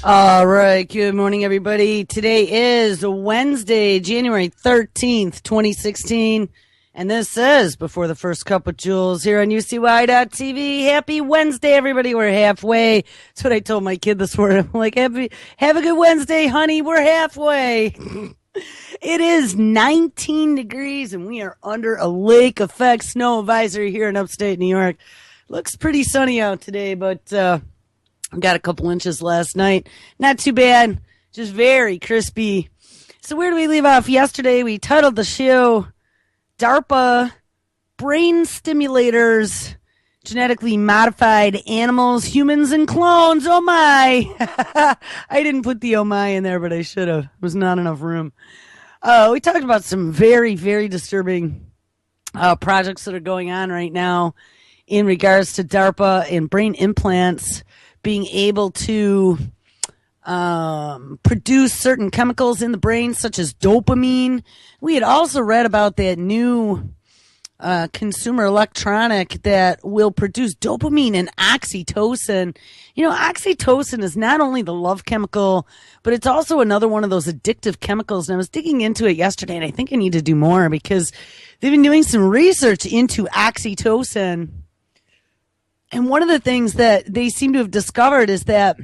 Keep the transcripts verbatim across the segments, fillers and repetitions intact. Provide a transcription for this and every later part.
All right. Good morning, everybody. Today is Wednesday, January thirteenth, twenty sixteen. And this is Before the First Cup with Jules here on U C Y dot T V. Happy Wednesday, everybody. We're halfway. That's what I told my kid this morning. I'm like, happy, have a good Wednesday, honey. We're halfway. It is nineteen degrees, and we are under a lake effect snow advisory here in upstate New York. Looks pretty sunny out today, but uh, got a couple inches last night. Not too bad. Just very crispy. So where do we leave off? Yesterday, we titled the show DARPA Brain Stimulators, Genetically Modified Animals, Humans, and Clones. Oh, my. I didn't put the oh, my in there, but I should have. There was not enough room. Uh, we talked about some very, very disturbing uh, projects that are going on right now in regards to DARPA and brain implants being able to um, produce certain chemicals in the brain, such as dopamine. We had also read about that new uh, consumer electronic that will produce dopamine and oxytocin. You know, oxytocin is not only the love chemical, but it's also another one of those addictive chemicals. And I was digging into it yesterday, and I think I need to do more because they've been doing some research into oxytocin. And one of the things that they seem to have discovered is that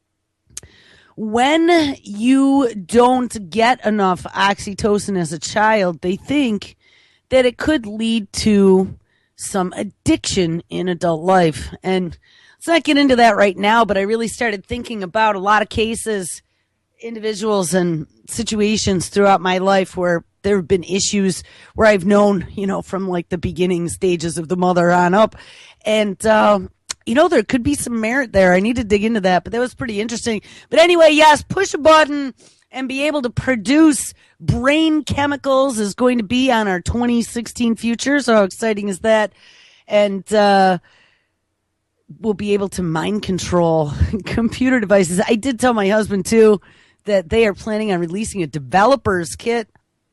when you don't get enough oxytocin as a child, they think that it could lead to some addiction in adult life. And let's not get into that right now, but I really started thinking about a lot of cases, individuals and situations throughout my life where there have been issues where I've known, you know, from like the beginning stages of the mother on up. And, uh, you know, there could be some merit there. I need to dig into that, but that was pretty interesting. But anyway, yes, push a button and be able to produce brain chemicals is going to be on our twenty sixteen future. So how exciting is that? And, uh, we'll be able to mind control computer devices. I did tell my husband too that they are planning on releasing a developer's kit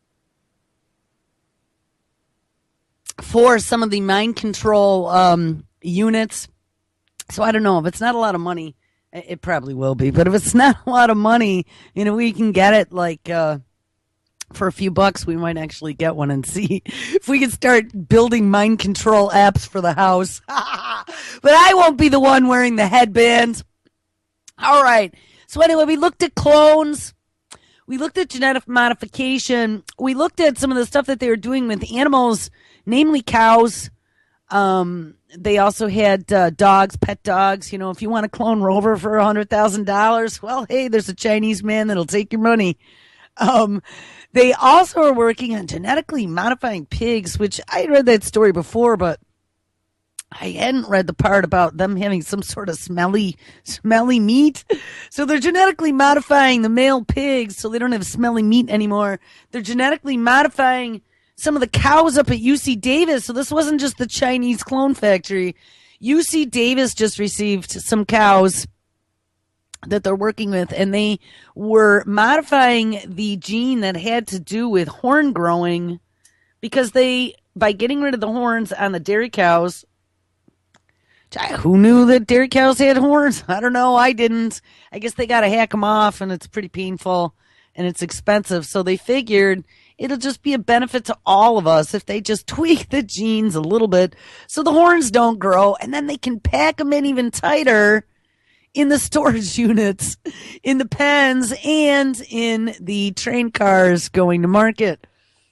for some of the mind control um, units. So I don't know if it's not a lot of money, it probably will be. But if it's not a lot of money, you know, we can get it like uh, for a few bucks. We might actually get one and see if we can start building mind control apps for the house. But I won't be the one wearing the headband. All right. So anyway, we looked at clones. We looked at genetic modification. We looked at some of the stuff that they were doing with animals, namely cows. Um, they also had uh, dogs, pet dogs. You know, if you want to clone Rover for one hundred thousand dollars, well, hey, there's a Chinese man that'll take your money. Um, they also are working on genetically modifying pigs, which I read that story before, but I hadn't read the part about them having some sort of smelly, smelly meat. So they're genetically modifying the male pigs so they don't have smelly meat anymore. They're genetically modifying some of the cows up at U C Davis. So this wasn't just the Chinese clone factory. U C Davis just received some cows that they're working with, and they were modifying the gene that had to do with horn growing because they, by getting rid of the horns on the dairy cows, who knew that dairy cows had horns? I don't know. I didn't. I guess they got to hack them off, and it's pretty painful, and it's expensive. So they figured it'll just be a benefit to all of us if they just tweak the genes a little bit so the horns don't grow, and then they can pack them in even tighter in the storage units, in the pens, and in the train cars going to market.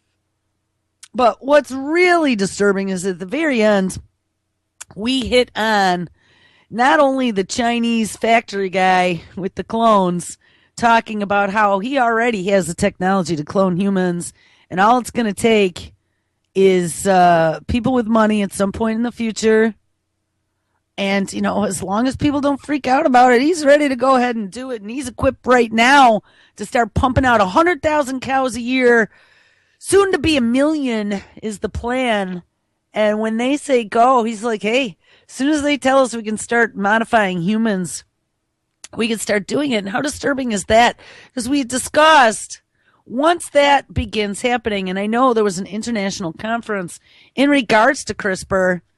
But what's really disturbing is at the very end, we hit on not only the Chinese factory guy with the clones talking about how he already has the technology to clone humans, and all it's going to take is uh, people with money at some point in the future. And, you know, as long as people don't freak out about it, he's ready to go ahead and do it. And he's equipped right now to start pumping out one hundred thousand cows a year. Soon to be a million is the plan. And when they say go, he's like, hey, as soon as they tell us we can start modifying humans, we can start doing it. And how disturbing is that? Because we discussed once that begins happening, and I know there was an international conference in regards to CRISPR,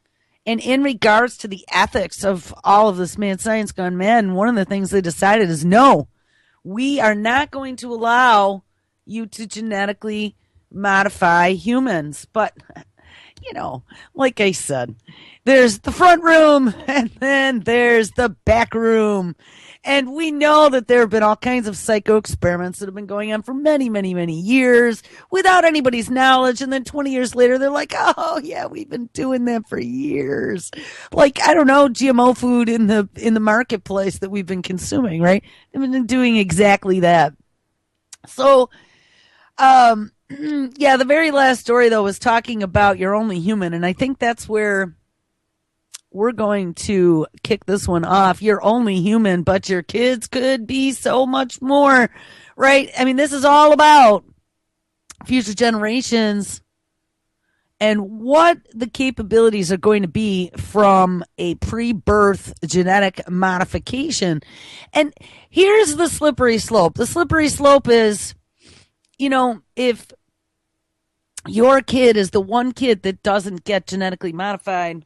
And in regards to the ethics of all of this mad science gone mad, one of the things they decided is no, we are not going to allow you to genetically modify humans. But, you know, like I said, there's the front room and then there's the back room. And we know that there have been all kinds of psycho experiments that have been going on for many, many, many years without anybody's knowledge. And then twenty years later, they're like, oh, yeah, we've been doing that for years. Like, I don't know, G M O food in the in the marketplace that we've been consuming, right? They've been doing exactly that. So, um, yeah, the very last story, though, was talking about You're Only Human. And I think that's where we're going to kick this one off. You're only human, but your kids could be so much more, right? I mean, this is all about future generations and what the capabilities are going to be from a pre-birth genetic modification. And here's the slippery slope. The slippery slope is, you know, if your kid is the one kid that doesn't get genetically modified,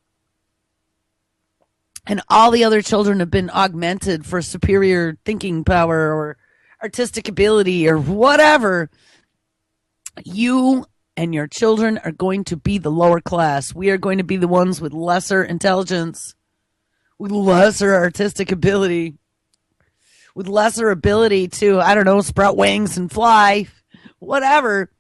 and all the other children have been augmented for superior thinking power or artistic ability or whatever, you and your children are going to be the lower class. We are going to be the ones with lesser intelligence, with lesser artistic ability, with lesser ability to, I don't know, sprout wings and fly, whatever.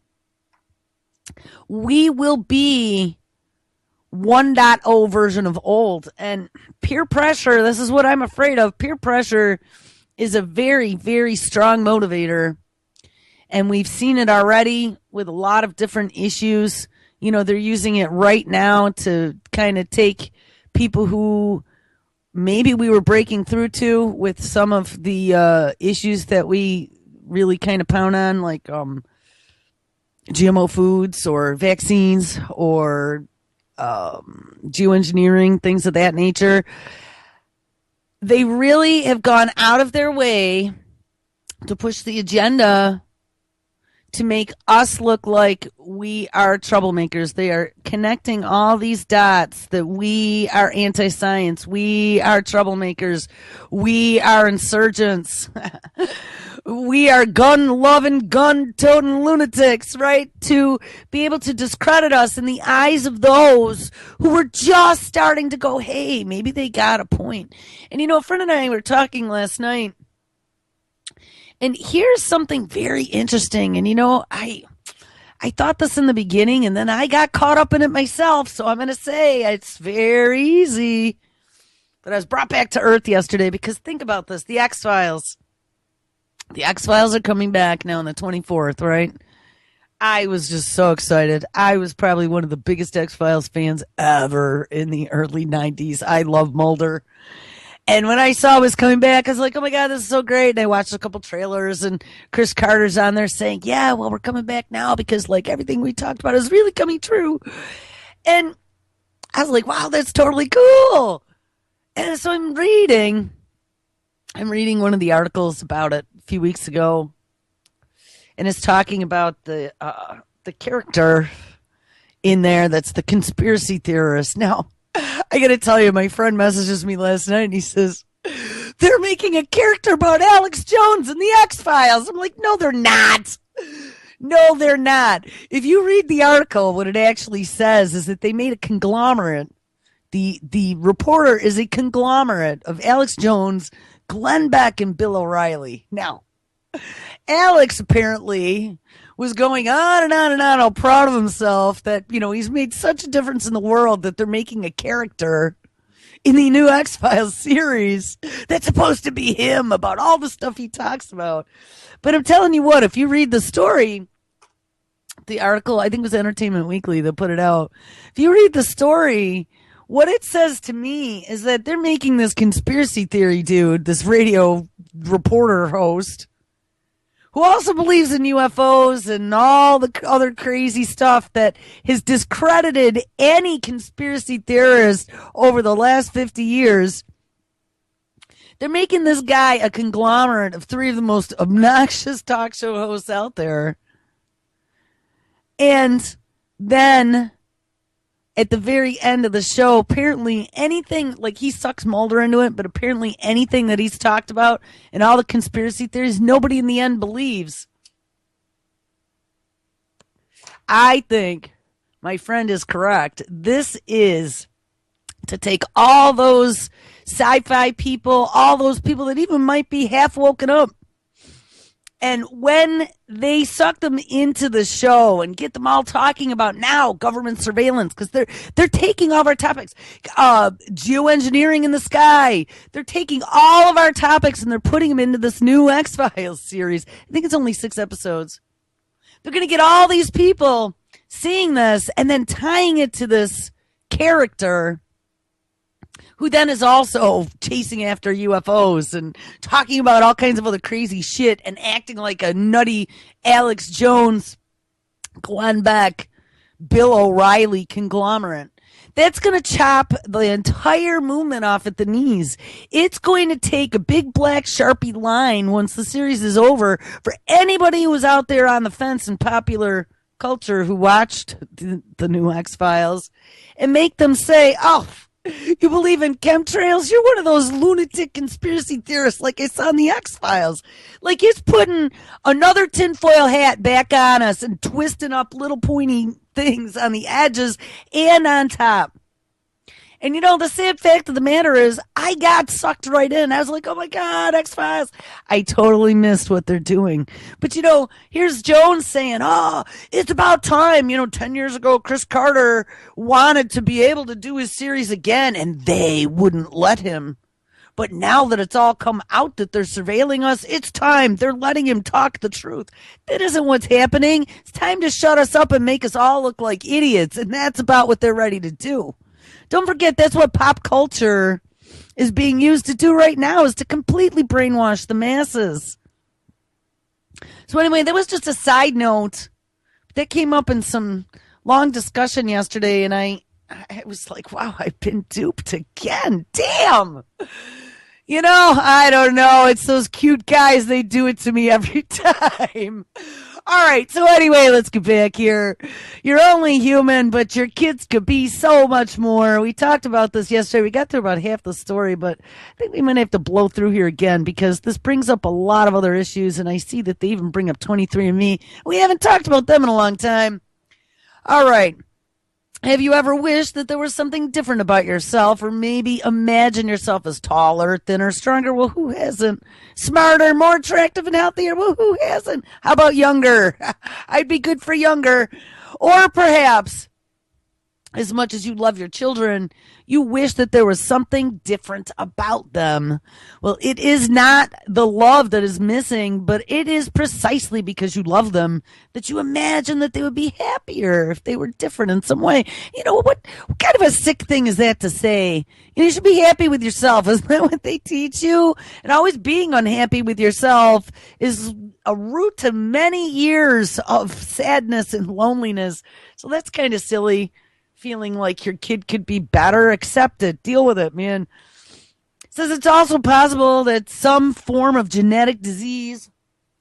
We will be one point oh version of old. And peer pressure, this is what I'm afraid of. Peer pressure is a very, very strong motivator. And we've seen it already with a lot of different issues. You know, they're using it right now to kind of take people who maybe we were breaking through to with some of the uh, issues that we really kind of pound on, like um, G M O foods or vaccines or Um, geoengineering, things of that nature. They really have gone out of their way to push the agenda to make us look like we are troublemakers. They are connecting all these dots that we are anti-science, we are troublemakers, we are insurgents. We are gun-loving, gun-toting lunatics, right? To be able to discredit us in the eyes of those who were just starting to go, hey, maybe they got a point. And, you know, a friend and I were talking last night, and here's something very interesting. And, you know, I I thought this in the beginning, and then I got caught up in it myself. So I'm going to say it's very easy. But I was brought back to earth yesterday because think about this, the X-Files. The X-Files are coming back now on the twenty-fourth, right? I was just so excited. I was probably one of the biggest X-Files fans ever in the early nineties. I love Mulder. And when I saw it was coming back, I was like, oh my God, this is so great. And I watched a couple trailers and Chris Carter's on there saying, yeah, well, we're coming back now because like everything we talked about is really coming true. And I was like, wow, that's totally cool. And so I'm reading, I'm reading one of the articles about it a few weeks ago. And it's talking about the, uh, the character in there that's the conspiracy theorist. Now, I got to tell you, my friend messages me last night and he says, they're making a character about Alex Jones in the X-Files. I'm like, no, they're not. No, they're not. If you read the article, what it actually says is that they made a conglomerate. The, the reporter is a conglomerate of Alex Jones, Glenn Beck, and Bill O'Reilly. Now, Alex apparently was going on and on and on, all proud of himself that, you know, he's made such a difference in the world that they're making a character in the new X-Files series that's supposed to be him about all the stuff he talks about. But I'm telling you what, if you read the story, the article, I think it was Entertainment Weekly that put it out. If you read the story, what it says to me is that they're making this conspiracy theory dude, this radio reporter host, who also believes in U F Os and all the other crazy stuff that has discredited any conspiracy theorist over the last fifty years. They're making this guy a conglomerate of three of the most obnoxious talk show hosts out there. And then at the very end of the show, apparently anything, like he sucks Mulder into it, but apparently anything that he's talked about and all the conspiracy theories, nobody in the end believes. I think my friend is correct. This is to take all those sci-fi people, all those people that even might be half woken up, and when they suck them into the show and get them all talking about now government surveillance, because they're they're taking all of our topics, uh, geoengineering in the sky. They're taking all of our topics and they're putting them into this new X-Files series. I think it's only six episodes. They're going to get all these people seeing this and then tying it to this character who then is also chasing after U F Os and talking about all kinds of other crazy shit and acting like a nutty Alex Jones, Glenn Beck, Bill O'Reilly conglomerate. That's going to chop the entire movement off at the knees. It's going to take a big black Sharpie line once the series is over for anybody who was out there on the fence in popular culture who watched the, the new X-Files and make them say, oh, you believe in chemtrails? You're one of those lunatic conspiracy theorists like I saw in the X-Files. Like he's putting another tinfoil hat back on us and twisting up little pointy things on the edges and on top. And you know, the sad fact of the matter is I got sucked right in. I was like, oh my God, X-Files. I totally missed what they're doing. But you know, here's Jones saying, oh, it's about time. You know, ten years ago, Chris Carter wanted to be able to do his series again and they wouldn't let him. But now that it's all come out that they're surveilling us, it's time. They're letting him talk the truth. That isn't what's happening. It's time to shut us up and make us all look like idiots. And that's about what they're ready to do. Don't forget, that's what pop culture is being used to do right now, is to completely brainwash the masses. So anyway, that was just a side note. That came up in some long discussion yesterday, and I, I was like, wow, I've been duped again. Damn! You know, I don't know. It's those cute guys. They do it to me every time. All right. So anyway, let's get back here. You're only human, but your kids could be so much more. We talked about this yesterday. We got through about half the story, but I think we might have to blow through here again because this brings up a lot of other issues. And I see that they even bring up twenty-three and me. We haven't talked about them in a long time. All right. Have you ever wished that there was something different about yourself, or maybe imagine yourself as taller, thinner, stronger? Well, who hasn't? Smarter, more attractive, and healthier? Well, who hasn't? How about younger? I'd be good for younger. Or perhaps, as much as you love your children, you wish that there was something different about them. Well, it is not the love that is missing, but it is precisely because you love them that you imagine that they would be happier if they were different in some way. You know, what, what kind of a sick thing is that to say? You know, you should be happy with yourself. Isn't that what they teach you? And always being unhappy with yourself is a root to many years of sadness and loneliness. So that's kind of silly. Feeling like your kid could be better, accept it, deal with it, man. It says it's also possible that some form of genetic disease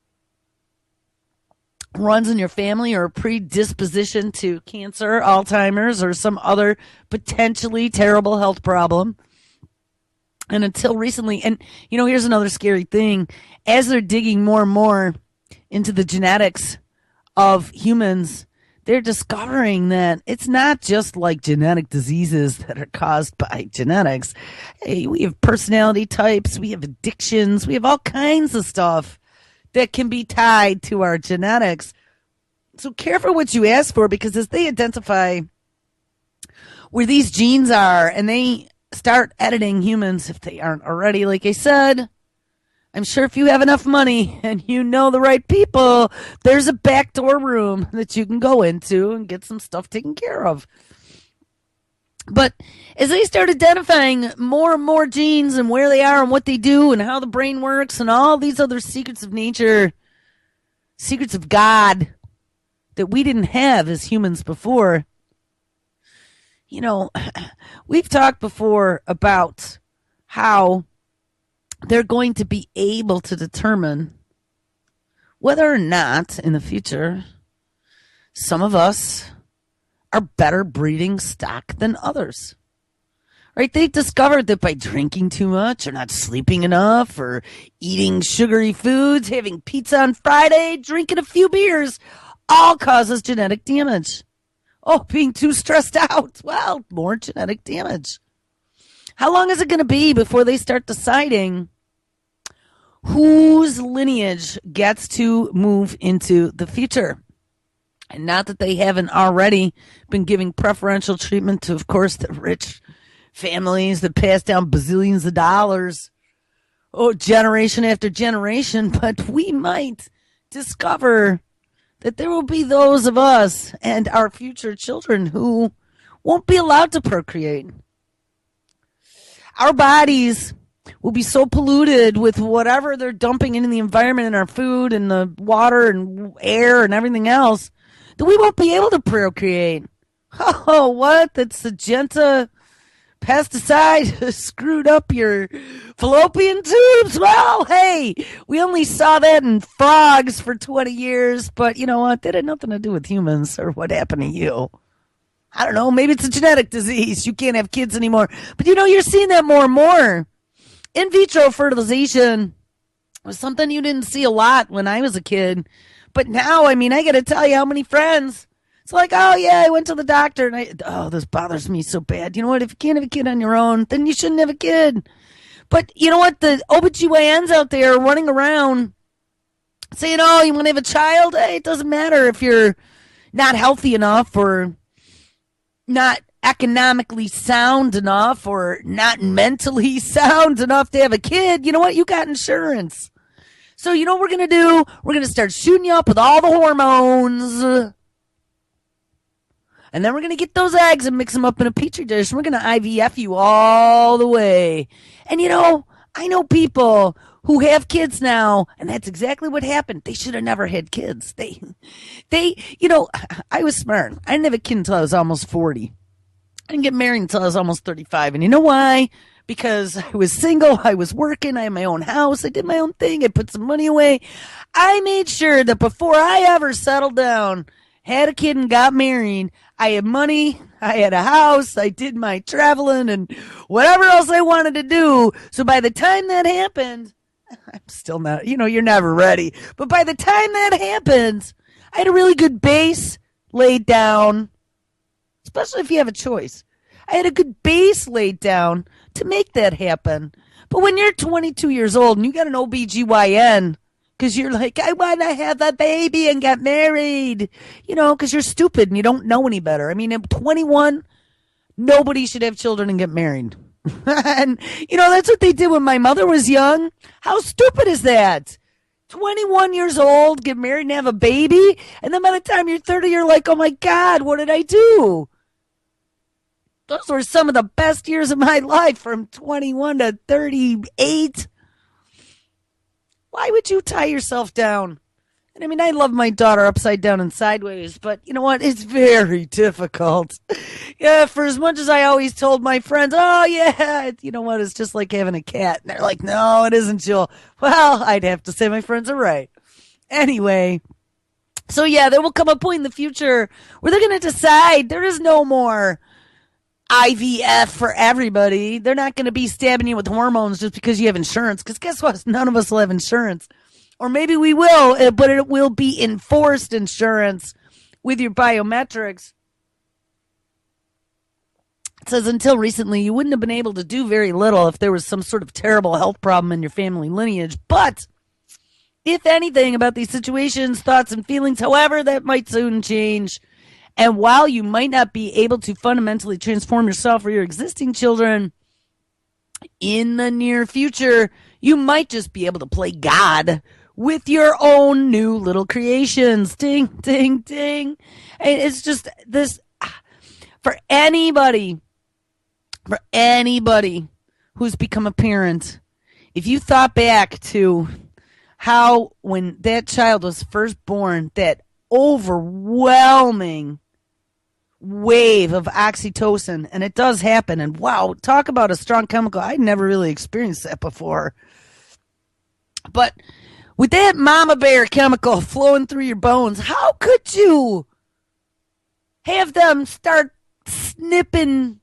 runs in your family, or a predisposition to cancer, Alzheimer's, or some other potentially terrible health problem. And until recently, and you know, here's another scary thing. As they're digging more and more into the genetics of humans, they're discovering that it's not just like genetic diseases that are caused by genetics. Hey, we have personality types, we have addictions, we have all kinds of stuff that can be tied to our genetics. So careful what you ask for, because as they identify where these genes are and they start editing humans, if they aren't already, like I said, I'm sure if you have enough money and you know the right people, there's a backdoor room that you can go into and get some stuff taken care of. But as they start identifying more and more genes and where they are and what they do and how the brain works and all these other secrets of nature, secrets of God that we didn't have as humans before, you know, we've talked before about how they're going to be able to determine whether or not in the future some of us are better breeding stock than others. Right? They've discovered that by drinking too much or not sleeping enough or eating sugary foods, having pizza on Friday, drinking a few beers, all causes genetic damage. Oh, being too stressed out. Well, more genetic damage. How long is it going to be before they start deciding whose lineage gets to move into the future? And not that they haven't already been giving preferential treatment to, of course, the rich families that pass down bazillions of dollars, oh, generation after generation. But we might discover that there will be those of us and our future children who won't be allowed to procreate. Our bodies will be so polluted with whatever they're dumping into the environment and our food and the water and air and everything else that we won't be able to procreate. Oh, what? That Syngenta pesticide screwed up your fallopian tubes? Well, hey, we only saw that in frogs for twenty years, but you know what? That had nothing to do with humans or what happened to you. I don't know. Maybe it's a genetic disease. You can't have kids anymore. But you know, you're seeing that more and more. In vitro fertilization was something you didn't see a lot when I was a kid. But now, I mean, I got to tell you how many friends. It's like, oh, yeah, I went to the doctor, and I, oh, this bothers me so bad. You know what? If you can't have a kid on your own, then you shouldn't have a kid. But you know what? The O B G Y Ns out there running around saying, oh, you want to have a child? Hey, it doesn't matter if you're not healthy enough or not economically sound enough or not mentally sound enough to have a kid. You know what? You got insurance. So you know what we're going to do? We're going to start shooting you up with all the hormones. And then we're going to get those eggs and mix them up in a petri dish. And we're going to I V F you all the way. And you know, I know people who have kids now, and that's exactly what happened. They should have never had kids. They, they, you know, I was smart. I didn't have a kid until I was almost forty. I didn't get married until I was almost thirty-five. And you know why? Because I was single, I was working, I had my own house, I did my own thing, I put some money away. I made sure that before I ever settled down, had a kid and got married, I had money, I had a house, I did my traveling and whatever else I wanted to do. So by the time that happened, I'm still not, you know, you're never ready. But by the time that happens, I had a really good base laid down, especially if you have a choice. I had a good base laid down to make that happen. But when you're twenty-two years old and you got an O B G Y N because you're like, I want to have a baby and get married, you know, because you're stupid and you don't know any better. I mean, at twenty-one, nobody should have children and get married. And, you know, that's what they did when my mother was young. How stupid is that? twenty-one years old, get married and have a baby. And then by the time you're thirty, you're like, oh my God, what did I do? Those were some of the best years of my life from twenty-one to thirty-eight. Why would you tie yourself down? And I mean, I love my daughter upside down and sideways, but you know what? It's very difficult. Yeah, for as much as I always told my friends, oh yeah, you know what? It's just like having a cat. And they're like, no, it isn't, Jill. Well, I'd have to say my friends are right. Anyway, so yeah, there will come a point in the future where they're going to decide there is no more I V F for everybody. They're not going to be stabbing you with hormones just because you have insurance. Because guess what? None of us will have insurance. Or maybe we will, but it will be enforced insurance with your biometrics. It says until recently, you wouldn't have been able to do very little if there was some sort of terrible health problem in your family lineage. But if anything about these situations, thoughts, and feelings, however, that might soon change. And while you might not be able to fundamentally transform yourself or your existing children in the near future, you might just be able to play God with your own new little creations. Ding, ding, ding. And it's just this, for anybody, for anybody who's become a parent, if you thought back to how when that child was first born, that overwhelming wave of oxytocin, and it does happen, and wow, talk about a strong chemical. I'd never really experienced that before. But with that mama bear chemical flowing through your bones, how could you have them start snipping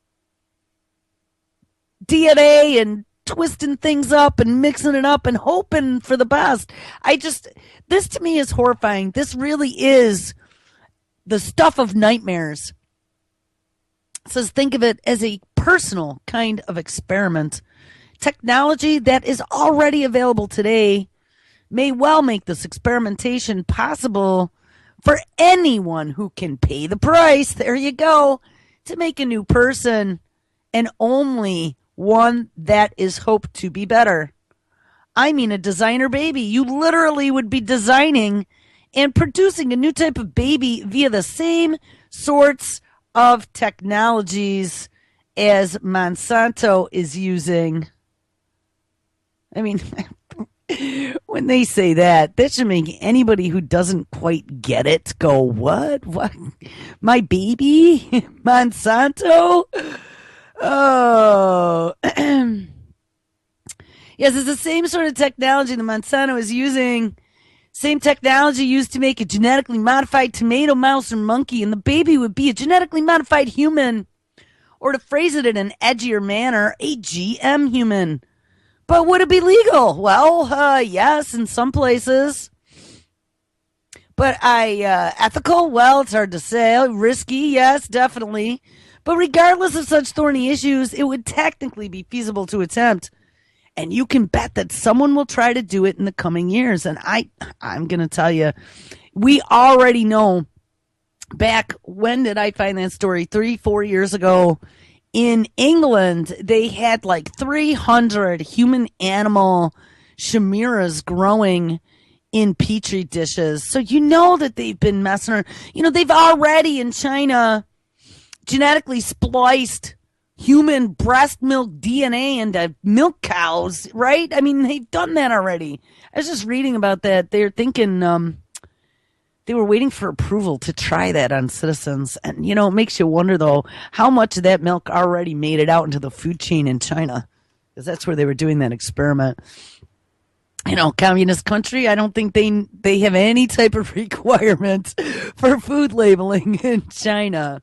D N A and twisting things up and mixing it up and hoping for the best. I just, this to me is horrifying. This really is the stuff of nightmares. It says think of it as a personal kind of experiment. Technology that is already available today may well make this experimentation possible for anyone who can pay the price. There you go. To make a new person, and only one that is hoped to be better. I mean, a designer baby. You literally would be designing and producing a new type of baby via the same sorts of technologies as Monsanto is using. I mean, when they say that, that should make anybody who doesn't quite get it go, what? What? My baby? Monsanto? Oh. Yes, it's the same sort of technology that Monsanto is using. Same technology used to make a genetically modified tomato, mouse, or monkey, and the baby would be a genetically modified human. Or to phrase it in an edgier manner, a G M human. But would it be legal? Well, uh, yes, in some places. But I uh, ethical? Well, it's hard to say. Risky? Yes, definitely. But regardless of such thorny issues, it would technically be feasible to attempt. And you can bet that someone will try to do it in the coming years. And I, I'm going to tell you, we already know back, when did I find that story? Three, four years ago. In England, they had like three hundred human animal chimeras growing in petri dishes. So you know that they've been messing around. You know, they've already in China genetically spliced human breast milk D N A into milk cows, right? I mean, they've done that already. I was just reading about that. They're thinking, um, they were waiting for approval to try that on citizens. And, you know, it makes you wonder, though, how much of that milk already made it out into the food chain in China. Because that's where they were doing that experiment. You know, communist country, I don't think they they have any type of requirement for food labeling in China.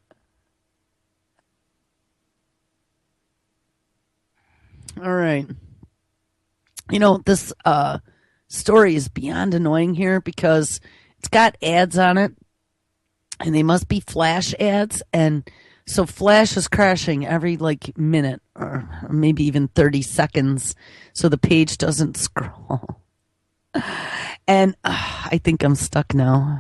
All right. You know, this uh, story is beyond annoying here because it's got ads on it, and they must be flash ads, and so Flash is crashing every, like, minute, or maybe even thirty seconds, so the page doesn't scroll. And uh, I think I'm stuck now.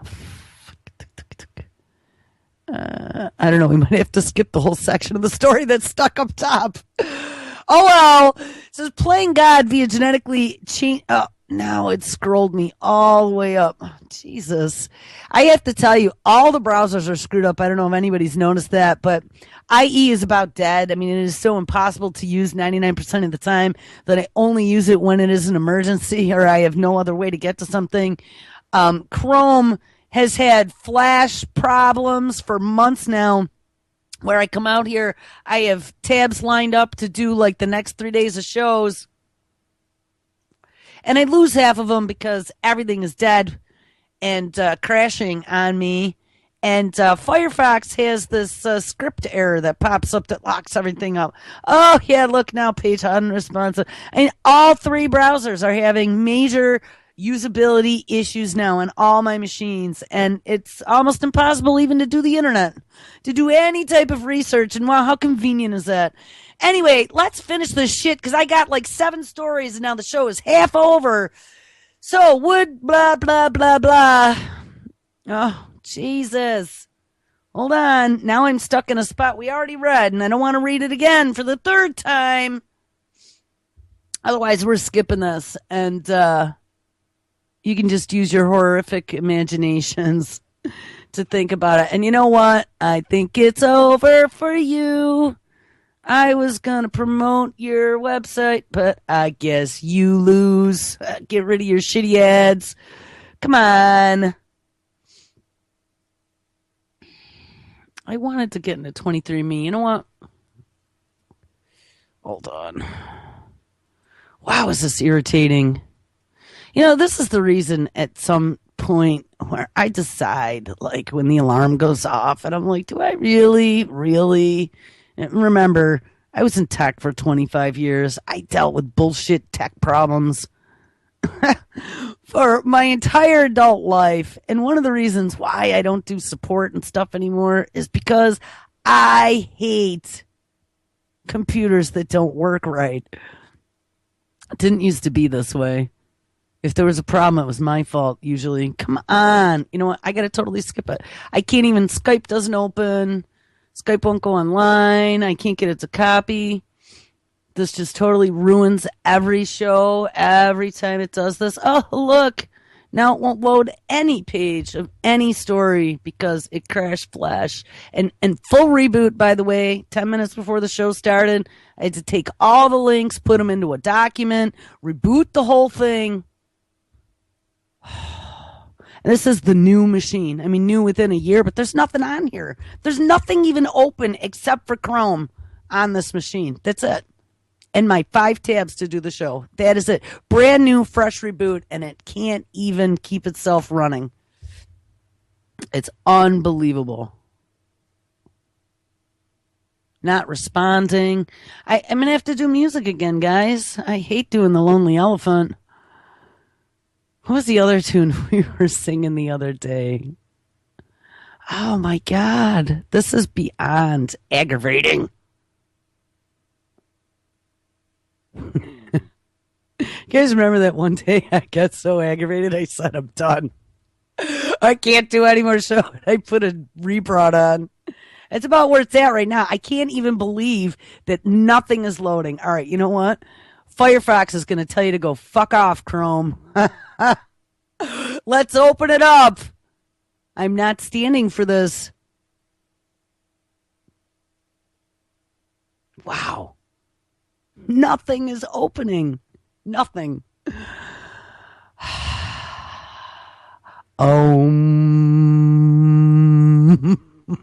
Uh, I don't know, we might have to skip the whole section of the story that's stuck up top. Oh, well. It says, playing God via genetically change... Uh, Now it scrolled me all the way up. Oh, Jesus. I have to tell you, all the browsers are screwed up. I don't know if anybody's noticed that, but I E is about dead. I mean, it is so impossible to use ninety-nine percent of the time that I only use it when it is an emergency or I have no other way to get to something. Um, Chrome has had flash problems for months now. Where I come out here, I have tabs lined up to do like the next three days of shows. And I lose half of them because everything is dead and uh, crashing on me. And uh, Firefox has this uh, script error that pops up that locks everything up. Oh, yeah, look now, page unresponsive. And all three browsers are having major usability issues now on all my machines. And it's almost impossible even to do the internet, to do any type of research. And wow, how convenient is that? Anyway, let's finish this shit because I got like seven stories and now the show is half over. So, would blah, blah, blah, blah. Oh, Jesus. Hold on. Now I'm stuck in a spot we already read and I don't want to read it again for the third time. Otherwise, we're skipping this and uh, you can just use your horrific imaginations to think about it. And you know what? I think it's over for you. I was going to promote your website, but I guess you lose. Get rid of your shitty ads. Come on. I wanted to get into twenty-three and me. You know what? Hold on. Wow, is this irritating? You know, this is the reason at some point where I decide, like, when the alarm goes off, and I'm like, do I really, really? And remember, I was in tech for twenty-five years. I dealt with bullshit tech problems for my entire adult life. And one of the reasons why I don't do support and stuff anymore is because I hate computers that don't work right. It didn't used to be this way. If there was a problem, it was my fault, usually. Come on. You know what? I got to totally skip it. I can't even, Skype doesn't open. Skype won't go online. I can't get it to copy. This just totally ruins every show every time it does this. Oh, look. Now it won't load any page of any story because it crashed Flash. And, and full reboot, by the way, ten minutes before the show started. I had to take all the links, put them into a document, reboot the whole thing. And this is the new machine. I mean, new within a year, but there's nothing on here. There's nothing even open except for Chrome on this machine. That's it. And my five tabs to do the show. That is it. Brand new, fresh reboot, and it can't even keep itself running. It's unbelievable. Not responding. I, I'm going to have to do music again, guys. I hate doing the Lonely Elephant. What was the other tune we were singing the other day? Oh, my God. This is beyond aggravating. You guys remember that one day I got so aggravated I said I'm done. I can't do any more show. I put a rebroad on. It's about where it's at right now. I can't even believe that nothing is loading. All right, you know what? Firefox is going to tell you to go fuck off, Chrome. Let's open it up. I'm not standing for this. Wow. Nothing is opening. Nothing. Um.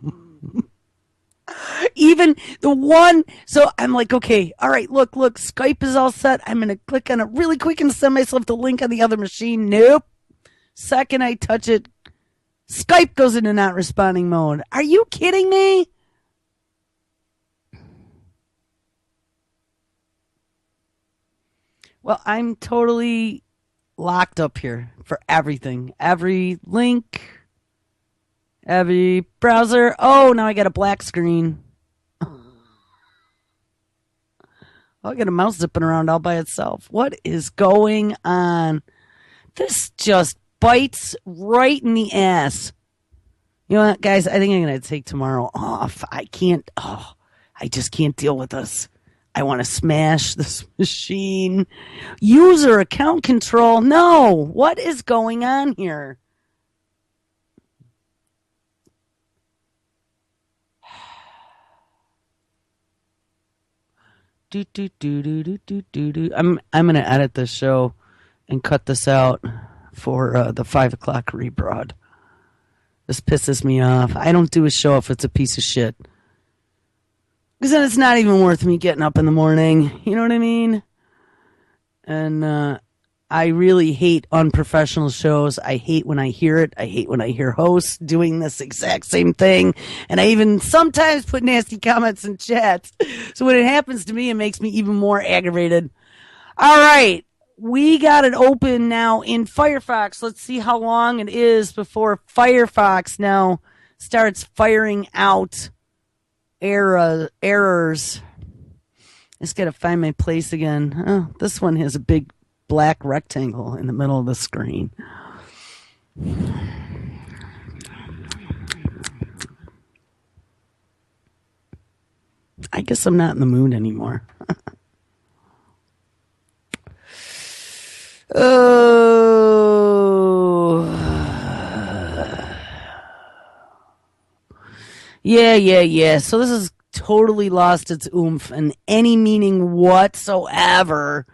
Even the one, so I'm like, okay, all right, look, look, Skype is all set. I'm going to click on it really quick and send myself the link on the other machine. Nope. Second I touch it, Skype goes into not responding mode. Are you kidding me? Well, I'm totally locked up here for everything. Every link, every browser. Oh, now I got a black screen. Oh, I got a mouse zipping around all by itself. What is going on? This just bites right in the ass. You know what, guys? I think I'm going to take tomorrow off. I can't. Oh, I just can't deal with this. I want to smash this machine. User account control. No. What is going on here? Do, do, do, do, do, do, do, do. I'm I'm gonna edit this show and cut this out for uh, the five o'clock rebroad. This pisses me off. I don't do a show if it's a piece of shit. Because then it's not even worth me getting up in the morning. You know what I mean? And uh, I really hate unprofessional shows. I hate when I hear it. I hate when I hear hosts doing this exact same thing. And I even sometimes put nasty comments in chats. So when it happens to me, it makes me even more aggravated. All right. We got it open now in Firefox. Let's see how long it is before Firefox now starts firing out error, errors. Just got to find my place again. Oh, this one has a big black rectangle in the middle of the screen. I guess I'm not in the mood anymore. Oh. Yeah, yeah, yeah. So this has totally lost its oomph and any meaning whatsoever.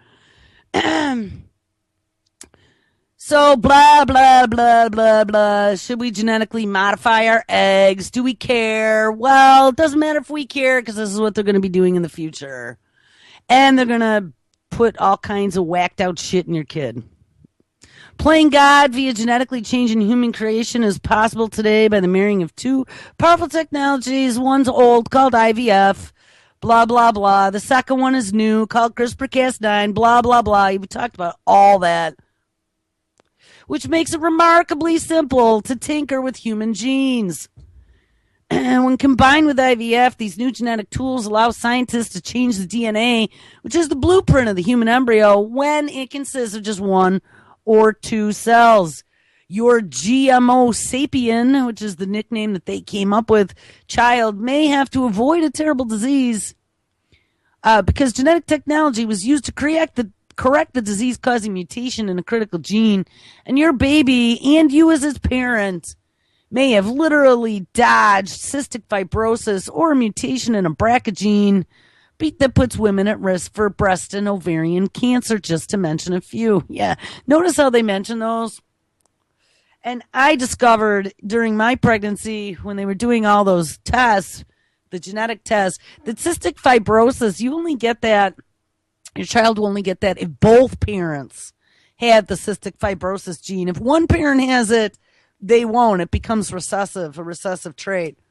So blah, blah, blah, blah, blah. Should we genetically modify our eggs? Do we care? Well, it doesn't matter if we care because this is what they're going to be doing in the future. And they're going to put all kinds of whacked out shit in your kid. Playing God via genetically changing human creation is possible today by the marrying of two powerful technologies. One's old, called I V F, blah, blah, blah. The second one is new, called CRISPR Cas nine, blah, blah, blah. We talked about all that, which makes it remarkably simple to tinker with human genes. And when combined with I V F, these new genetic tools allow scientists to change the D N A, which is the blueprint of the human embryo, when it consists of just one or two cells. Your G M O sapien, which is the nickname that they came up with, child may have to avoid a terrible disease uh, because genetic technology was used to correct the correct the disease-causing mutation in a critical gene, and your baby and you as its parent may have literally dodged cystic fibrosis or a mutation in a B R C A gene that puts women at risk for breast and ovarian cancer, just to mention a few. Yeah, notice how they mention those? And I discovered during my pregnancy, when they were doing all those tests, the genetic tests, that cystic fibrosis, you only get that, your child will only get that if both parents have the cystic fibrosis gene. If one parent has it, they won't. It becomes recessive, a recessive trait.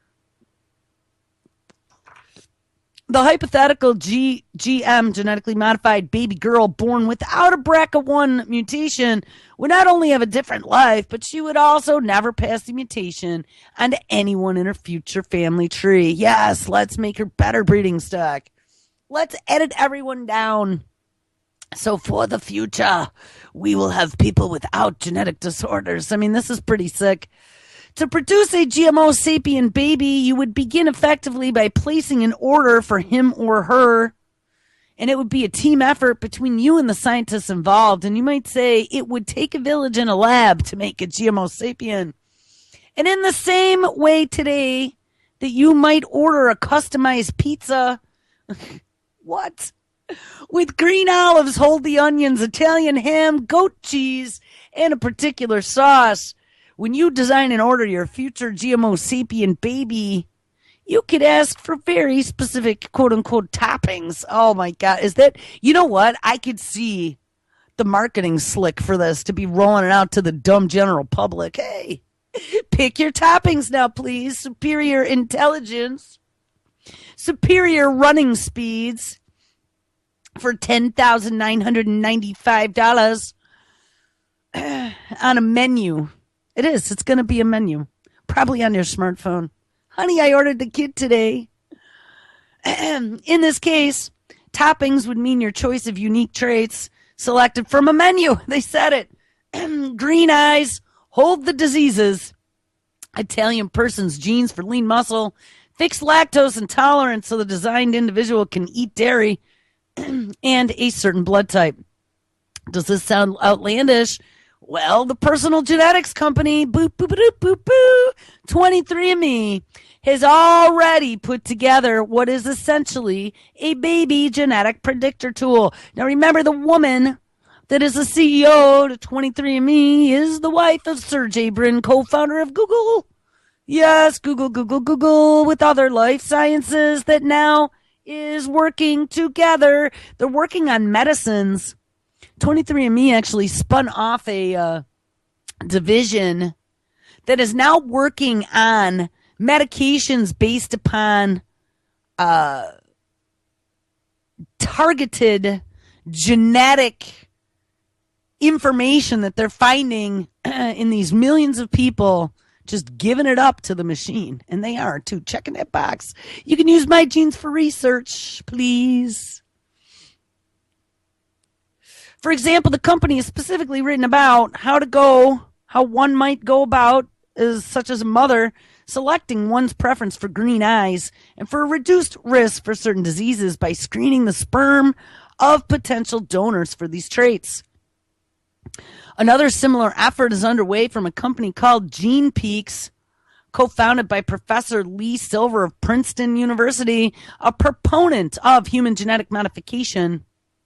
The hypothetical G, GM, genetically modified baby girl born without a B R C A one mutation, would not only have a different life, but she would also never pass the mutation onto anyone in her future family tree. Yes, let's make her better breeding stock. Let's edit everyone down. So for the future, we will have people without genetic disorders. I mean, this is pretty sick. To produce a G M O sapien baby, you would begin effectively by placing an order for him or her, and it would be a team effort between you and the scientists involved. And you might say it would take a village and a lab to make a G M O sapien. And in the same way today that you might order a customized pizza, what? With green olives, hold the onions, Italian ham, goat cheese, and a particular sauce. When you design and order your future G M O sapien baby, you could ask for very specific quote-unquote toppings. Oh, my God. Is that, you know what? I could see the marketing slick for this to be rolling it out to the dumb general public. Hey, pick your toppings now, please. Superior intelligence, superior running speeds, for ten thousand nine hundred ninety-five dollars on a menu. It is. It's going to be a menu. Probably on your smartphone. Honey, I ordered the kid today. In this case, toppings would mean your choice of unique traits selected from a menu. They said it. Green eyes, hold the diseases. Italian person's genes for lean muscle. Fixed lactose intolerance so the designed individual can eat dairy. And a certain blood type. Does this sound outlandish? Well, the personal genetics company, boop, boop, boop, boop, boop, twenty-three and me, has already put together what is essentially a baby genetic predictor tool. Now, remember, the woman that is the C E O to twenty-three and me is the wife of Sergey Brin, co-founder of Google. Yes, Google, Google, Google, with other life sciences that now is working together. They're working on medicines. twenty-three and me actually spun off a uh, division that is now working on medications based upon uh, targeted genetic information that they're finding in these millions of people, just giving it up to the machine. And they are, too. Checking that box. You can use my genes for research, please. For example, the company has specifically written about how to go, how one might go about, as such as a mother, selecting one's preference for green eyes and for a reduced risk for certain diseases by screening the sperm of potential donors for these traits. Another similar effort is underway from a company called GenePeaks, co-founded by Professor Lee Silver of Princeton University, a proponent of human genetic modification.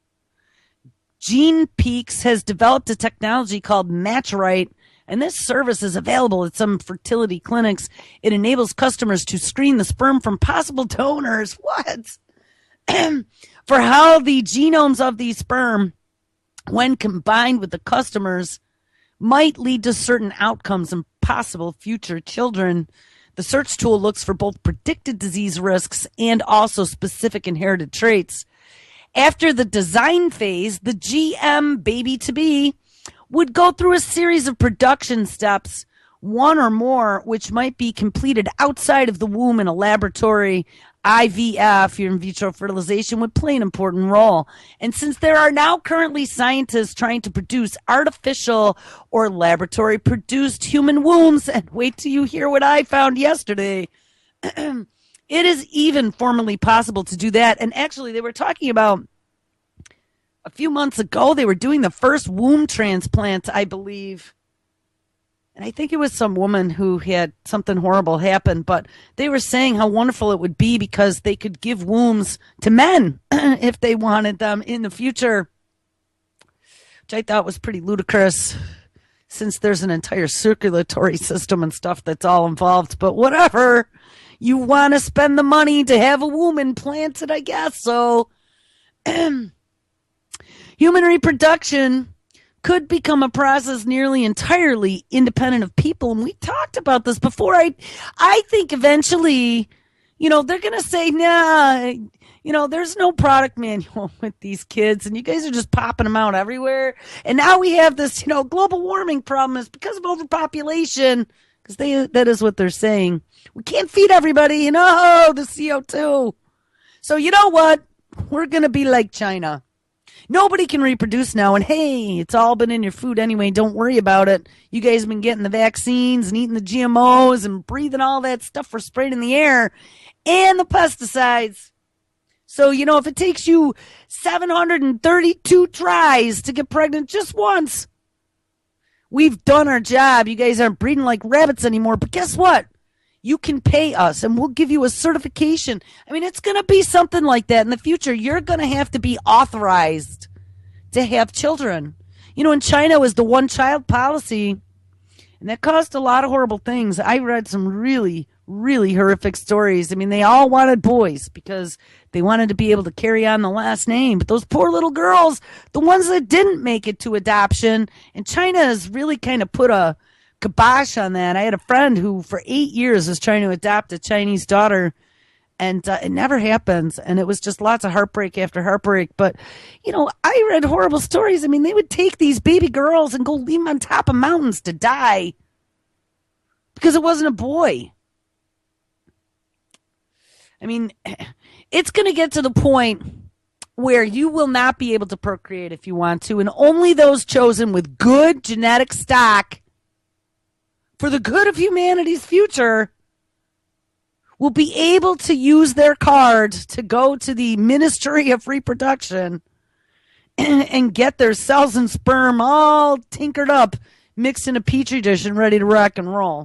GenePeaks has developed a technology called MatchRight, and this service is available at some fertility clinics. It enables customers to screen the sperm from possible donors. What? For how the genomes of these sperm, when combined with the customers' might lead to certain outcomes and possible future children. The search tool looks for both predicted disease risks and also specific inherited traits. After the design phase, the G M baby-to-be would go through a series of production steps, one or more, which might be completed outside of the womb in a laboratory. I V F, your in vitro fertilization, would play an important role. And since there are now currently scientists trying to produce artificial or laboratory-produced human wombs, and wait till you hear what I found yesterday, it is even formally possible to do that. And actually, they were talking about a few months ago, they were doing the first womb transplant, I believe. And I think it was some woman who had something horrible happen, but they were saying how wonderful it would be because they could give wombs to men if they wanted them in the future, which I thought was pretty ludicrous since there's an entire circulatory system and stuff that's all involved. But whatever, you want to spend the money to have a womb implanted, I guess. So human reproduction could become a process nearly entirely independent of people. And we talked about this before. I, I think eventually, you know, they're going to say, nah, you know, there's no product manual with these kids and you guys are just popping them out everywhere. And now we have this, you know, global warming problem is because of overpopulation, because they, that is what they're saying. We can't feed everybody, you know, the C O two. So you know what? We're going to be like China. Nobody can reproduce now, and hey, it's all been in your food anyway. Don't worry about it. You guys have been getting the vaccines and eating the G M Os and breathing all that stuff we're spraying in the air and the pesticides. So, you know, if it takes you seven hundred thirty-two tries to get pregnant just once, we've done our job. You guys aren't breeding like rabbits anymore, but guess what? You can pay us and we'll give you a certification. I mean, it's going to be something like that in the future. You're going to have to be authorized to have children. You know, in China was the one child policy, and that caused a lot of horrible things. I read some really, really horrific stories. I mean, they all wanted boys because they wanted to be able to carry on the last name. But those poor little girls, the ones that didn't make it to adoption, and China has really kind of put a kibosh on that. I had a friend who for eight years was trying to adopt a Chinese daughter, and uh, it never happens. And it was just lots of heartbreak after heartbreak. But, you know, I read horrible stories. I mean, they would take these baby girls and go leave them on top of mountains to die because it wasn't a boy. I mean, it's going to get to the point where you will not be able to procreate if you want to, and only those chosen with good genetic stock for the good of humanity's future will be able to use their card to go to the Ministry of Reproduction and, and get their cells and sperm all tinkered up, mixed in a petri dish and ready to rock and roll.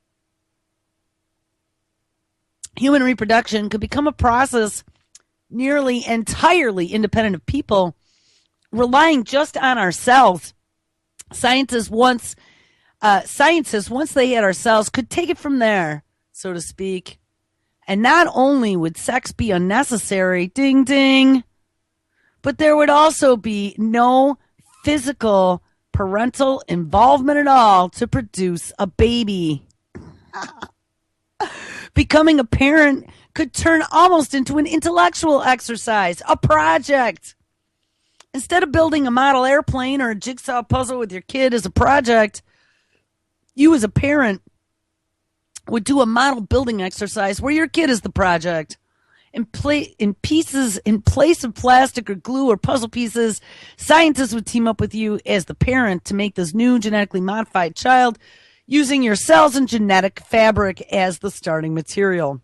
Human reproduction could become a process nearly entirely independent of people, relying just on ourselves. Scientists once Uh, scientists, once they had our cells, could take it from there, so to speak. And not only would sex be unnecessary, ding, ding, but there would also be no physical parental involvement at all to produce a baby. Becoming a parent could turn almost into an intellectual exercise, a project. Instead of building a model airplane or a jigsaw puzzle with your kid as a project, you as a parent would do a model building exercise where your kid is the project. In, play, in pieces, in place of plastic or glue or puzzle pieces, scientists would team up with you as the parent to make this new genetically modified child using your cells and genetic fabric as the starting material.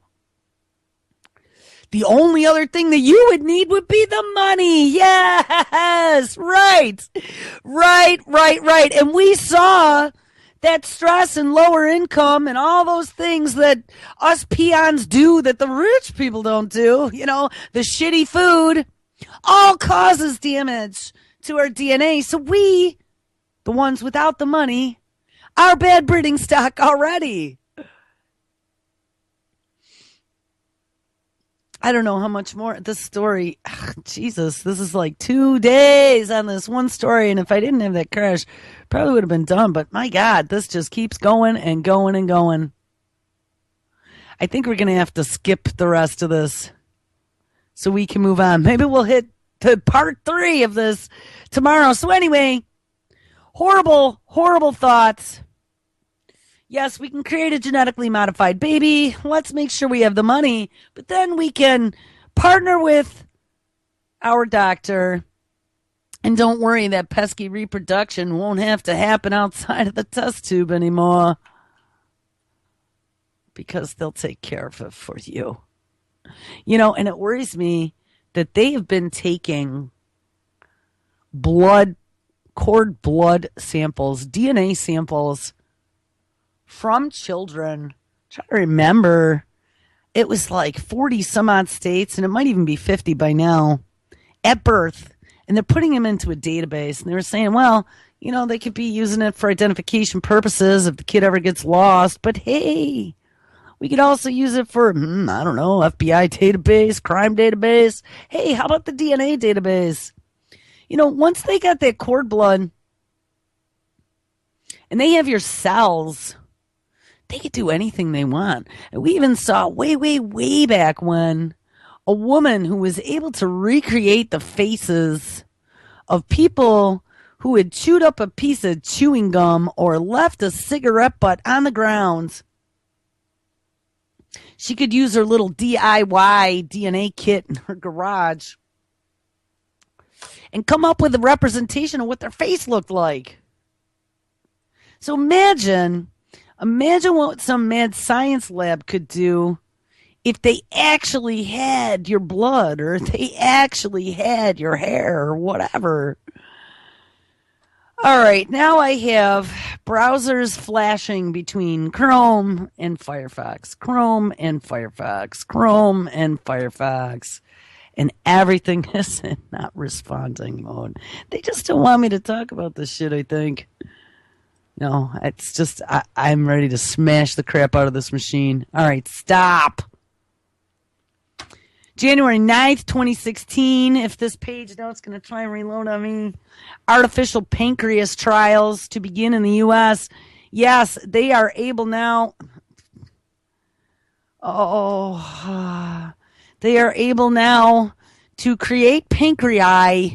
The only other thing that you would need would be the money. Yes, right, right, right, right. And we saw that stress and lower income and all those things that us peons do that the rich people don't do, you know, the shitty food, all causes damage to our D N A. So we, the ones without the money, are bad breeding stock already. I don't know how much more this story. Ugh, Jesus, this is like two days on this one story. And if I didn't have that crash, probably would have been done. But my God, this just keeps going and going and going. I think we're going to have to skip the rest of this so we can move on. Maybe we'll hit the part three of this tomorrow. So anyway, horrible, horrible thoughts. Yes, we can create a genetically modified baby. Let's make sure we have the money. But then we can partner with our doctor. And don't worry, that pesky reproduction won't have to happen outside of the test tube anymore. Because they'll take care of it for you. You know, and it worries me that they have been taking blood, cord blood samples, D N A samples from children. Try to remember, it was like forty some odd states, and it might even be fifty by now, at birth. And they're putting them into a database. And they were saying, well, you know, they could be using it for identification purposes if the kid ever gets lost. But hey, we could also use it for, hmm, I don't know, F B I database, crime database. Hey, how about the D N A database? You know, once they got that cord blood and they have your cells, they could do anything they want. And we even saw way, way, way back when a woman who was able to recreate the faces of people who had chewed up a piece of chewing gum or left a cigarette butt on the ground. She could use her little D I Y D N A kit in her garage and come up with a representation of what their face looked like. So imagine, imagine what some mad science lab could do if they actually had your blood or if they actually had your hair or whatever. All right, now I have browsers flashing between Chrome and Firefox, Chrome and Firefox, Chrome and Firefox, and everything is in not responding mode. They just don't want me to talk about this shit, I think. No, it's just, I, I'm ready to smash the crap out of this machine. All right, stop. January ninth, twenty sixteen. If this page now it's going to try and reload on me. Artificial pancreas trials to begin in the U S. Yes, they are able now. Oh, they are able now to create pancreas.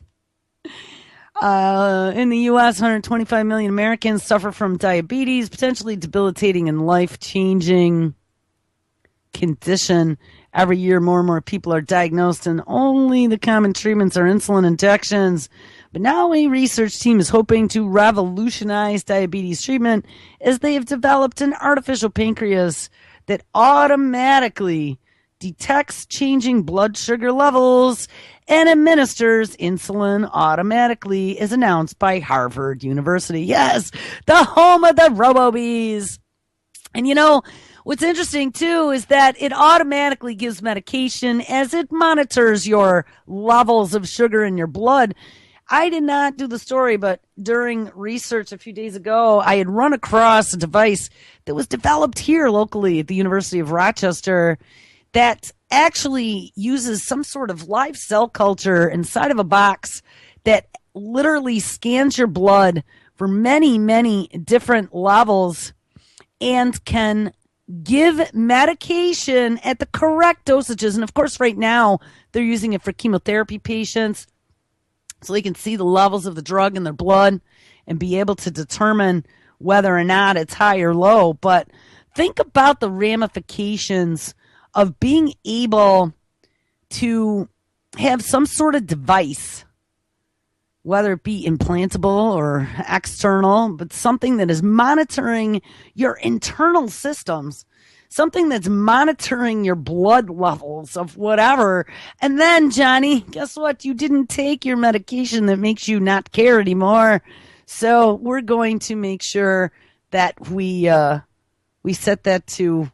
Uh, in the U S, one hundred twenty-five million Americans suffer from diabetes, potentially debilitating and life-changing condition. Every year, more and more people are diagnosed, and only the common treatments are insulin injections. But now a research team is hoping to revolutionize diabetes treatment as they have developed an artificial pancreas that automatically detects changing blood sugar levels and administers insulin automatically, as announced by Harvard University. Yes, the home of the RoboBees. And you know, what's interesting, too, is that it automatically gives medication as it monitors your levels of sugar in your blood. I did not do the story, but during research a few days ago, I had run across a device that was developed here locally at the University of Rochester that actually uses some sort of live cell culture inside of a box that literally scans your blood for many, many different levels and can give medication at the correct dosages. And of course, right now, they're using it for chemotherapy patients so they can see the levels of the drug in their blood and be able to determine whether or not it's high or low. But think about the ramifications of being able to have some sort of device, whether it be implantable or external, but something that is monitoring your internal systems, something that's monitoring your blood levels of whatever. And then, Johnny, guess what? You didn't take your medication that makes you not care anymore. So we're going to make sure that we uh, we set that to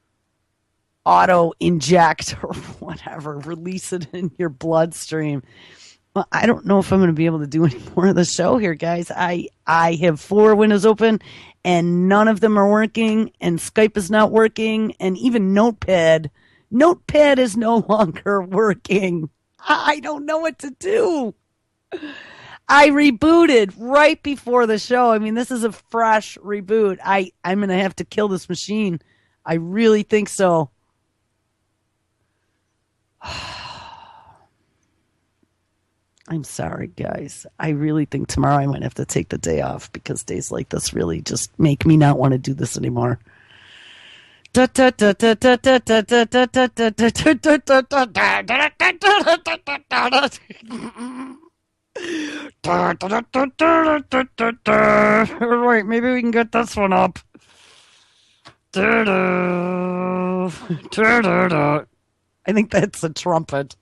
auto inject or whatever, release it in your bloodstream. Well, I don't know if I'm going to be able to do any more of the show here, guys. I I have four windows open, and none of them are working, and Skype is not working, and even Notepad, Notepad is no longer working. I don't know what to do. I rebooted right before the show. I mean, this is a fresh reboot. I, I'm going to have to kill this machine. I really think so. I'm sorry, guys. I really think tomorrow I might have to take the day off because days like this really just make me not want to do this anymore. Right, maybe we can get this one up. I think that's a trumpet.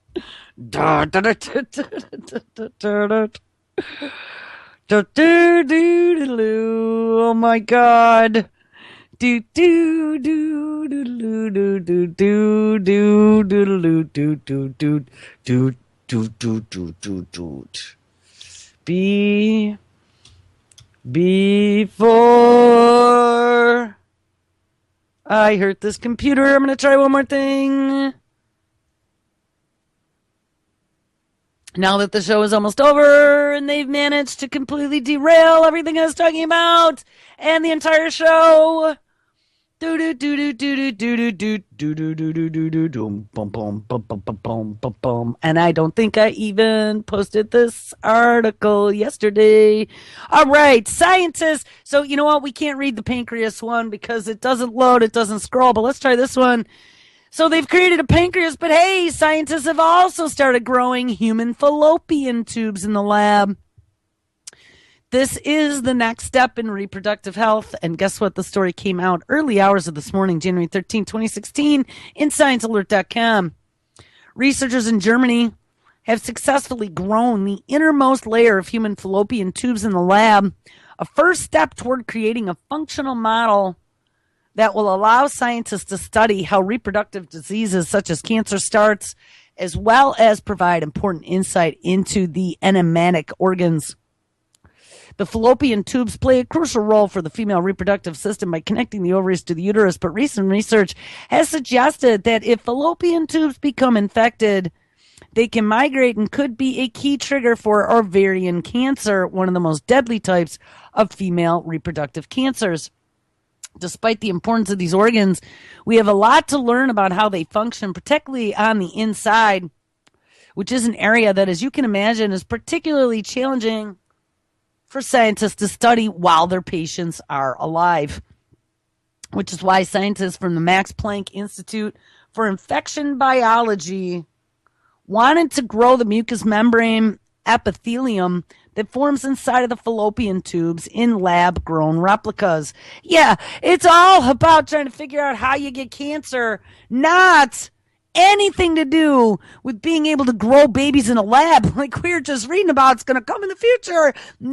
Oh my God. Do do do do do do do do do do do do do do do do do do do. Be before I hurt this computer, I'm gonna try one more thing. Now that the show is almost over and they've managed to completely derail everything I was talking about and the entire show. Do do do do do do do do do do do do do do do boom boom boom boom boom boom boom boom. And I don't think I even posted this article yesterday. All right, scientists. So you know what? We can't read the pancreas one because it doesn't load, it doesn't scroll. But let's try this one. So they've created a pancreas, but hey, scientists have also started growing human fallopian tubes in the lab. This is the next step in reproductive health. And guess what? The story came out early hours of this morning, January thirteenth, twenty sixteen, in science alert dot com. Researchers in Germany have successfully grown the innermost layer of human fallopian tubes in the lab, a first step toward creating a functional model that will allow scientists to study how reproductive diseases such as cancer starts, as well as provide important insight into the enigmatic organs. The fallopian tubes play a crucial role for the female reproductive system by connecting the ovaries to the uterus, but recent research has suggested that if fallopian tubes become infected, they can migrate and could be a key trigger for ovarian cancer, one of the most deadly types of female reproductive cancers. Despite the importance of these organs, we have a lot to learn about how they function, particularly on the inside, which is an area that, as you can imagine, is particularly challenging for scientists to study while their patients are alive, which is why scientists from the Max Planck Institute for Infection Biology wanted to grow the mucous membrane epithelium that forms inside of the fallopian tubes in lab-grown replicas. Yeah, it's all about trying to figure out how you get cancer, not anything to do with being able to grow babies in a lab like we were just reading about. It's going to come in the future.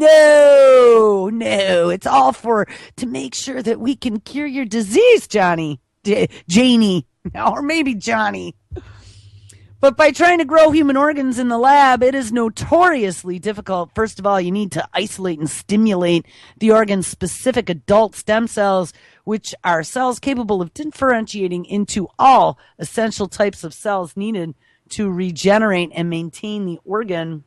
No, no, it's all for to make sure that we can cure your disease, Johnny, J- Janie, or maybe Johnny. But by trying to grow human organs in the lab, it is notoriously difficult. First of all, you need to isolate and stimulate the organ's specific adult stem cells, which are cells capable of differentiating into all essential types of cells needed to regenerate and maintain the organ.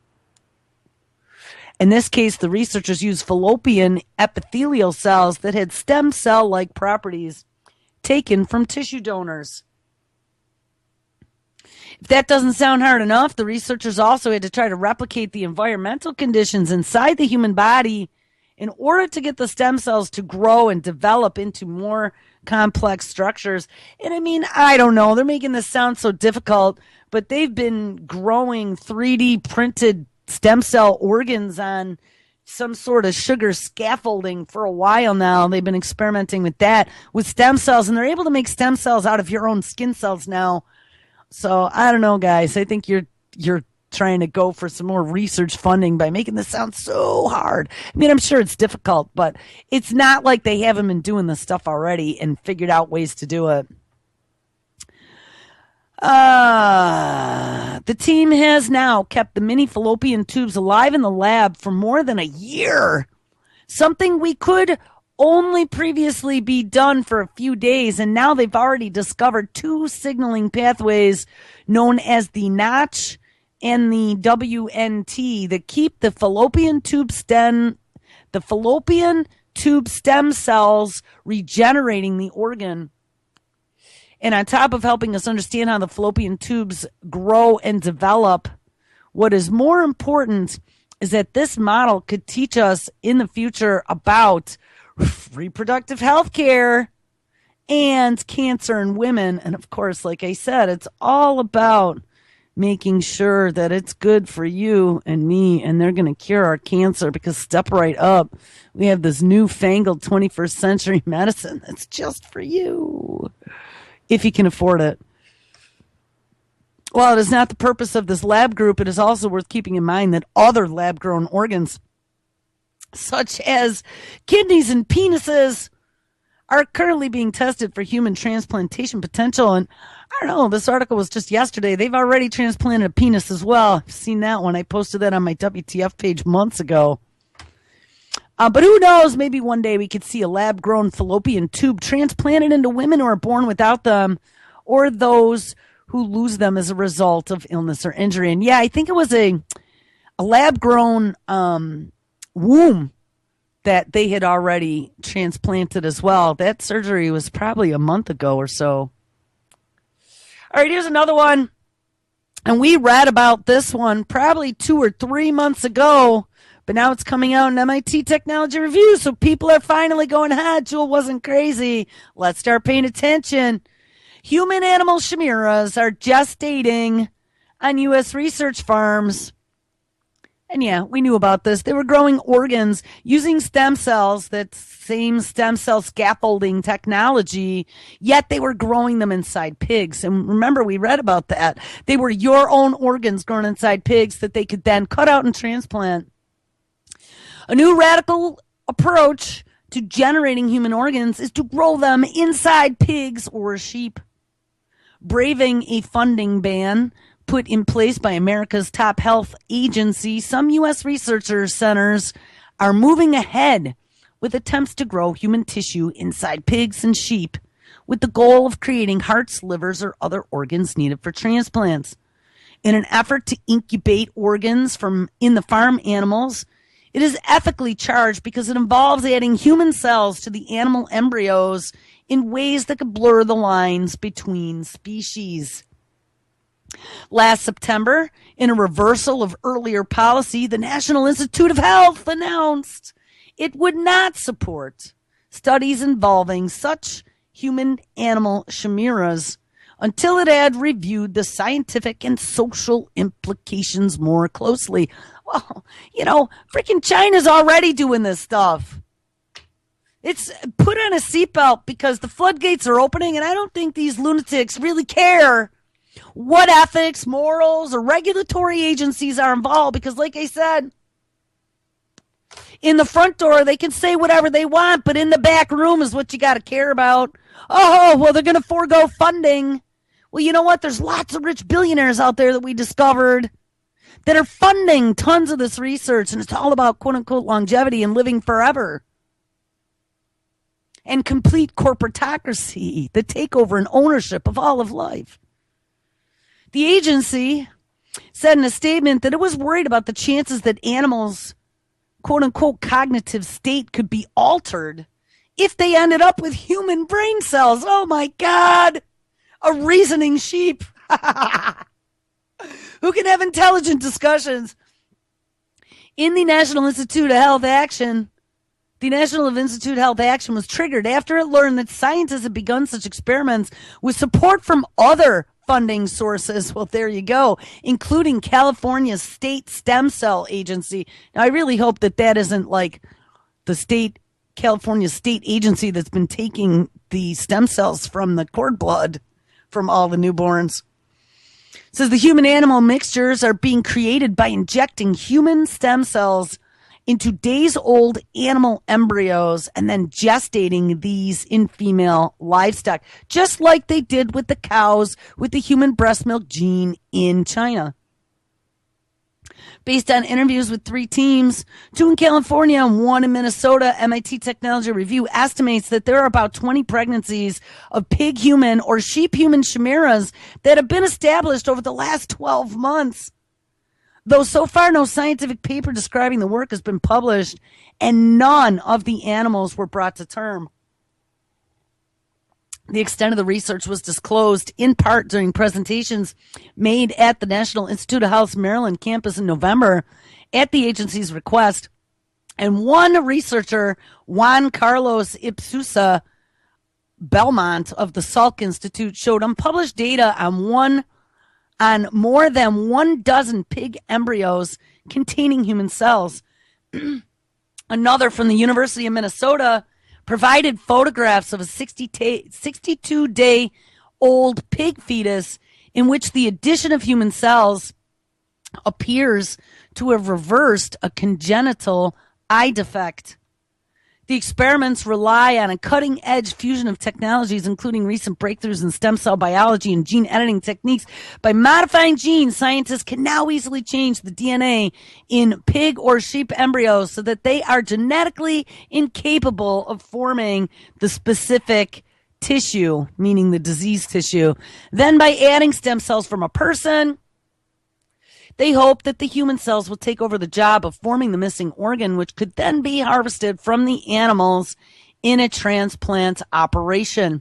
In this case, the researchers used fallopian epithelial cells that had stem cell-like properties taken from tissue donors. If that doesn't sound hard enough, the researchers also had to try to replicate the environmental conditions inside the human body in order to get the stem cells to grow and develop into more complex structures. And I mean, I don't know, they're making this sound so difficult, but they've been growing three D printed stem cell organs on some sort of sugar scaffolding for a while now. They've been experimenting with that with stem cells, and they're able to make stem cells out of your own skin cells now. So I don't know, guys. I think you're you're trying to go for some more research funding by making this sound so hard. I mean, I'm sure it's difficult, but it's not like they haven't been doing this stuff already and figured out ways to do it. Uh, the team has now kept the mini fallopian tubes alive in the lab for more than a year. Something we could only previously be done for a few days, and now they've already discovered two signaling pathways known as the Notch and the W N T that keep the fallopian tube stem, the fallopian tube stem cells regenerating the organ. And on top of helping us understand how the fallopian tubes grow and develop, what is more important is that this model could teach us in the future about reproductive health care and cancer in women. And of course, like I said, it's all about making sure that it's good for you and me, and they're going to cure our cancer, because step right up, we have this newfangled twenty-first century medicine that's just for you, if you can afford it. While it is not the purpose of this lab group, it is also worth keeping in mind that other lab-grown organs, such as kidneys and penises, are currently being tested for human transplantation potential. And I don't know, this article was just yesterday. They've already transplanted a penis as well. I've seen that one. I posted that on my W T F page months ago. Uh, but who knows, maybe one day we could see a lab-grown fallopian tube transplanted into women who are born without them, or those who lose them as a result of illness or injury. And yeah, I think it was a, a lab-grown um, womb that they had already transplanted as well. That surgery was probably a month ago or so. All right, here's another one. And we read about this one probably two or three months ago, but now it's coming out in M I T Technology Review, so people are finally going, ah, Jewel wasn't crazy. Let's start paying attention. Human animal chimeras are gestating on U S research farms. And yeah, we knew about this. They were growing organs using stem cells, that same stem cell scaffolding technology, yet they were growing them inside pigs. And remember, we read about that. They were your own organs grown inside pigs that they could then cut out and transplant. A new radical approach to generating human organs is to grow them inside pigs or sheep. Braving a funding ban put in place by America's top health agency, some U S research centers are moving ahead with attempts to grow human tissue inside pigs and sheep, with the goal of creating hearts, livers, or other organs needed for transplants. In an effort to incubate organs from in the farm animals, it is ethically charged because it involves adding human cells to the animal embryos in ways that could blur the lines between species. Last September, in a reversal of earlier policy, the National Institute of Health announced it would not support studies involving such human-animal chimeras until it had reviewed the scientific and social implications more closely. Well, you know, freaking China's already doing this stuff. It's put on a seatbelt because the floodgates are opening, and I don't think these lunatics really care what ethics, morals, or regulatory agencies are involved, because like I said, in the front door, they can say whatever they want, but in the back room is what you got to care about. Oh, well, they're going to forego funding. Well, you know what? There's lots of rich billionaires out there that we discovered that are funding tons of this research, and it's all about quote-unquote longevity and living forever. And complete corporatocracy, the takeover and ownership of all of life. The agency said in a statement that it was worried about the chances that animals' quote-unquote cognitive state could be altered if they ended up with human brain cells. Oh, my God. A reasoning sheep who can have intelligent discussions. In the National Institute of Health Action, the National Institute of Health Action was triggered after it learned that scientists had begun such experiments with support from other funding sources. Well, there you go, including California's State Stem Cell Agency. Now, I really hope that that isn't like the state, California State Agency that's been taking the stem cells from the cord blood from all the newborns. It says the human-animal mixtures are being created by injecting human stem cells into days-old animal embryos and then gestating these in female livestock, just like they did with the cows with the human breast milk gene in China. Based on interviews with three teams, two in California and one in Minnesota, M I T Technology Review estimates that there are about twenty pregnancies of pig human or sheep human chimeras that have been established over the last twelve months. Though so far no scientific paper describing the work has been published, and none of the animals were brought to term. The extent of the research was disclosed in part during presentations made at the National Institute of Health's Maryland campus in November at the agency's request. And one researcher, Juan Carlos Ipsusa Belmont of the Salk Institute, showed unpublished data on one on more than one dozen pig embryos containing human cells. Another from the University of Minnesota provided photographs of a sixty-two day old pig fetus in which the addition of human cells appears to have reversed a congenital eye defect. The experiments rely on a cutting-edge fusion of technologies, including recent breakthroughs in stem cell biology and gene editing techniques. By modifying genes, scientists can now easily change the D N A in pig or sheep embryos so that they are genetically incapable of forming the specific tissue, meaning the disease tissue. Then by adding stem cells from a person, they hope that the human cells will take over the job of forming the missing organ, which could then be harvested from the animals in a transplant operation.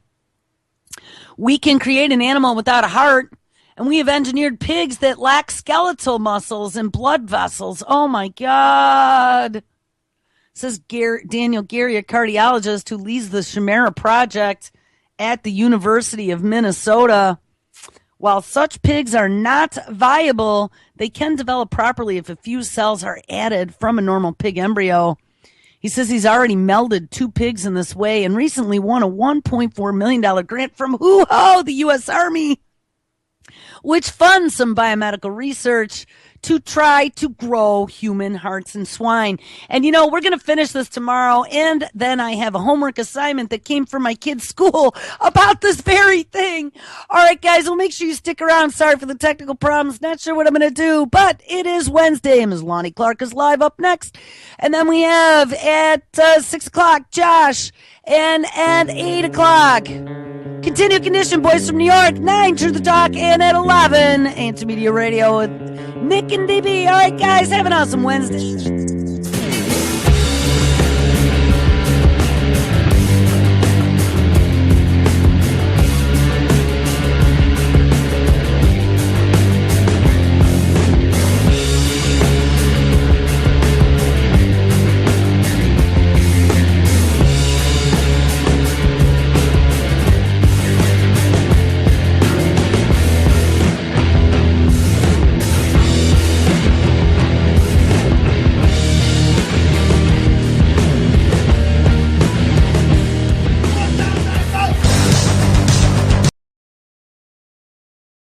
We can create an animal without a heart, and we have engineered pigs that lack skeletal muscles and blood vessels. Oh, my God. Says Gar- Daniel Gary, a cardiologist who leads the Chimera Project at the University of Minnesota. While such pigs are not viable, they can develop properly if a few cells are added from a normal pig embryo. He says he's already melded two pigs in this way and recently won a one point four million dollars grant from hoo-ho, the U S Army, which funds some biomedical research to try to grow human hearts in swine. And, you know, we're going to finish this tomorrow, and then I have a homework assignment that came from my kid's school about this very thing. All right, guys, well, make sure you stick around. Sorry for the technical problems. Not sure what I'm going to do, but it is Wednesday, and Miz Lonnie Clark is live up next. And then we have at uh, six o'clock, Josh, and at eight o'clock, Continue Condition Boys from New York, nine Truth to Talk, and at eleven, Answer Media Radio with Nick and D B. All right, guys, have an awesome Wednesday.